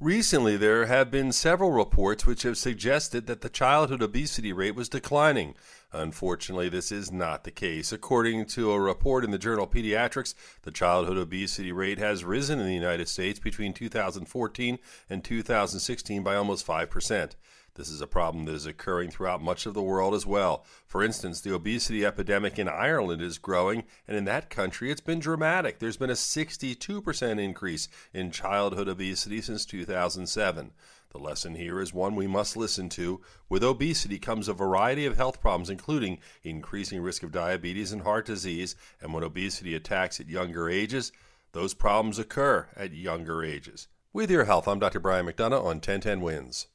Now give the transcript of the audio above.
Recently, there have been several reports which have suggested that the childhood obesity rate was declining. Unfortunately, this is not the case. According to a report in the journal Pediatrics, the childhood obesity rate has risen in the United States between 2014 and 2016 by almost 5%. This is a problem that is occurring throughout much of the world as well. For instance, the obesity epidemic in Ireland is growing, and in that country it's been dramatic. There's been a 62% increase in childhood obesity since 2007. The lesson here is one we must listen to. With obesity comes a variety of health problems, including increasing risk of diabetes and heart disease, and when obesity attacks at younger ages, those problems occur at younger ages. With your health, I'm Dr. Brian McDonough on 1010 Wins.